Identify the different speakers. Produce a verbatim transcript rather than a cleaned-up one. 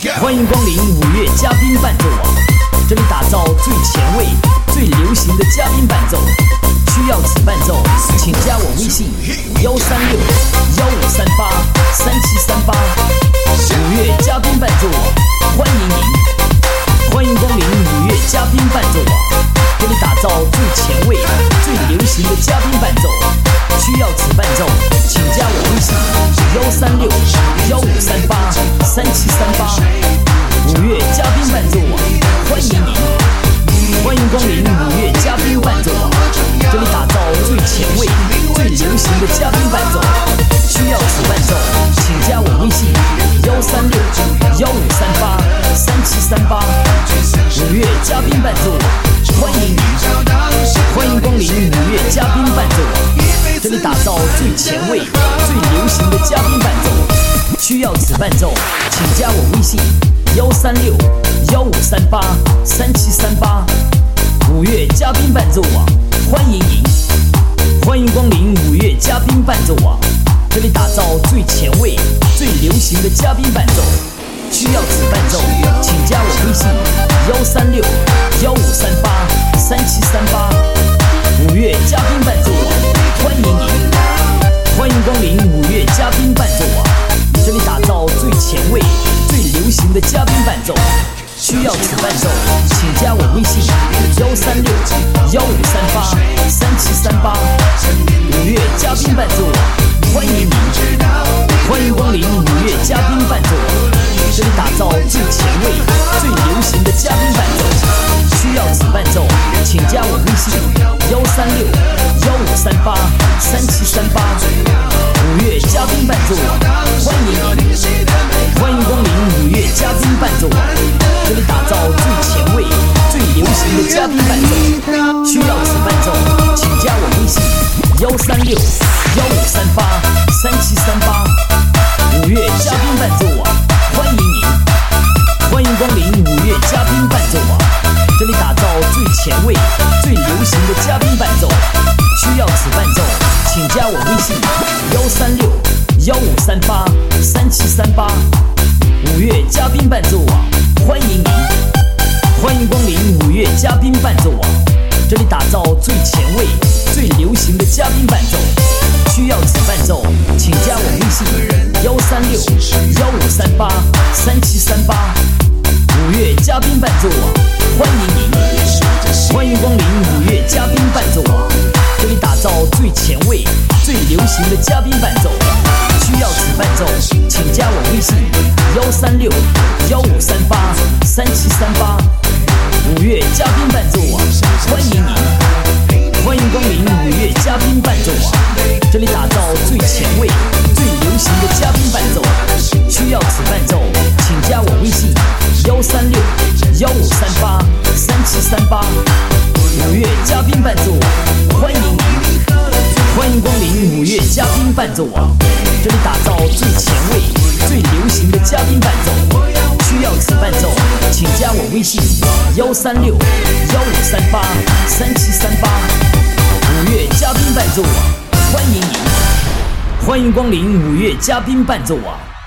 Speaker 1: 欢迎光临五月嘉宾伴奏网，这里打造最前卫、最流行的嘉宾伴奏。需要此伴奏，请加我微信幺三六幺五三八三七三八。五月嘉宾伴奏网，欢迎您！欢迎光临五月嘉宾伴奏网，这里打造最前卫、最流行的嘉宾伴奏。需要此伴奏，请加我微信幺三六幺五三八三七三八。五月嘉宾伴奏网，欢迎您！欢迎光临五月嘉宾伴奏网，这里打造最前卫、最流行的嘉宾伴奏。需要此伴奏，请加我微信幺三六幺五三八三七三八。五月嘉宾伴奏网，欢迎您！欢迎光临五月嘉宾伴奏网，这里打造最前卫、最流行的嘉宾伴奏。需要此伴奏，请加我微信幺三六幺五三八三七三八。五月嘉宾伴奏网，欢迎您！欢迎光临五月嘉宾伴奏网，这里打造最前卫、最流行的嘉宾伴奏。需要此伴奏，请加我微信幺三六幺五三八三七三八。五月嘉宾伴奏网，欢迎您！欢迎光临五月嘉宾伴奏网，这里打造最前卫、最流行的嘉宾伴奏。需要此伴奏，请加我微信幺三六幺五三八三七三八。五月嘉宾伴奏网，欢迎您！欢迎光临五月嘉宾伴奏网，这里打造最前卫、最流行的嘉宾伴奏。需要此伴奏，请加我微信幺三六幺五三八三七三八。五月嘉宾伴奏网，欢迎您！欢迎光临五月嘉宾伴奏网，这里打造最前卫、最流行的嘉宾伴奏。需要此伴奏，请加我微信幺三六幺五三八三七三八。五月嘉宾伴奏网，欢迎您！欢迎光临五月嘉宾伴奏网，这里打造最前卫、最流行的嘉宾伴奏。需要此伴奏，请加我微信幺三六幺五三八三七三八。五月嘉宾伴奏网，欢迎您！欢迎光临五月嘉宾伴奏网，这里打造最前卫、最流行的嘉宾伴奏。需要此伴奏，请加我微信幺三六幺五三八三七三八。五月嘉宾伴奏网，欢迎您！欢迎光临五月嘉宾伴奏网，这里打造最前卫、最流行的嘉宾伴奏。需要此伴奏，请加我微信幺三六幺五三八三七三八。五月嘉宾伴奏网，欢迎您！欢迎光临五月嘉宾伴奏网，这里打造最前卫、最流行的嘉宾伴奏。需要此伴奏，请加我微信幺三六幺五三八三七三八。五月嘉宾伴奏网，欢迎您！欢迎光临五月嘉宾伴奏网，这里打造最前卫、最流行的嘉宾伴奏。需要此伴奏，请加我微信幺三六幺五三八三七三八。五月嘉宾伴奏网，欢迎您！欢迎光临五月嘉宾伴奏网。